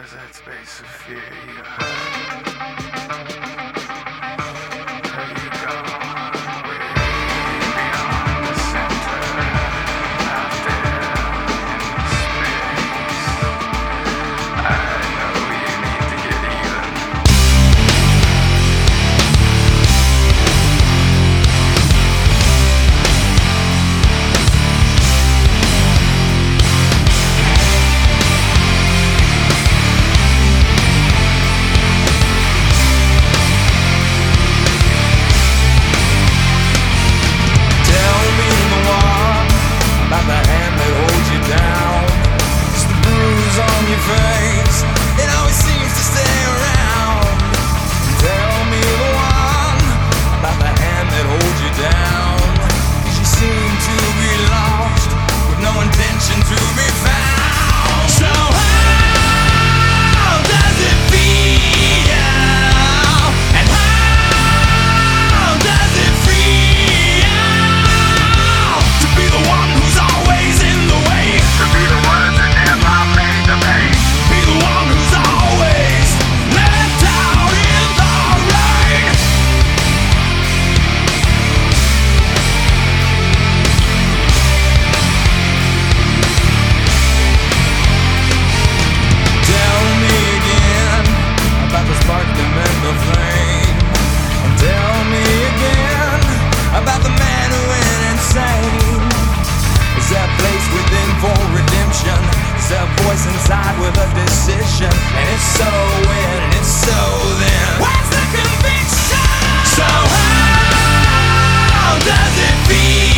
is that space of fear you have? There you go, way beyond the center, out there in space. I know you need to get even. About the hand that holds you down, it's the bruise on your face, it always seems to stay around. Tell me the one about the hand that holds you down. She seemed to be lost with no intention to be found. So how does it feel? And how does it feel to be the one who's always in the way? To be the one that never made the pay. Be the one who's always left out in the rain. Tell me again about the spark that meant the flame. And tell me again about the man who went insane. Is that place within for redemption? Is that voice inside with a decision? And if so, when? And if so, then where's the conviction? So how does it feel?